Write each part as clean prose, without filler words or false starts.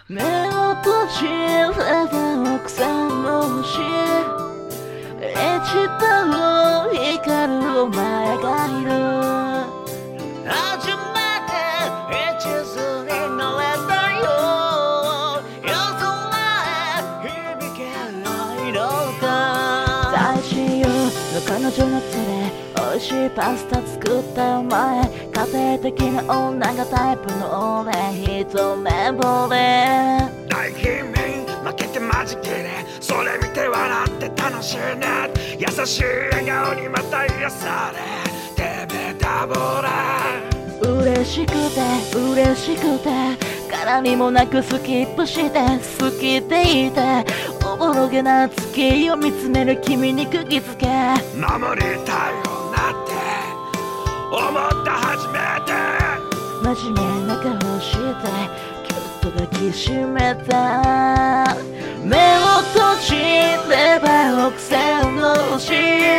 目を閉じれば奥さんの星一番光るお前がいる初めて一途になれたよ夜空へ響けないのか大親友の彼女の手で美味しいパスタ作ったお前家庭的な女がタイプの俺一目惚れ大貧民負けてマジ切れそれ見て笑って楽しいね優しい笑顔にまた癒されてべたぼれ嬉しくて嬉しくて絡みもなくスキップして好きでいておぼろげな月を見つめる君に釘付け守りたい女って思った初めて真面目な顔してキュッと抱きしめた目を閉じれば奥さんの星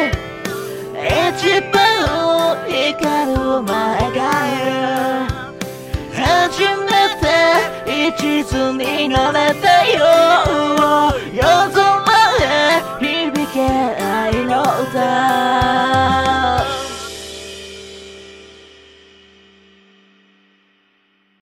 一番光るお前がいる初めて一途になれたよ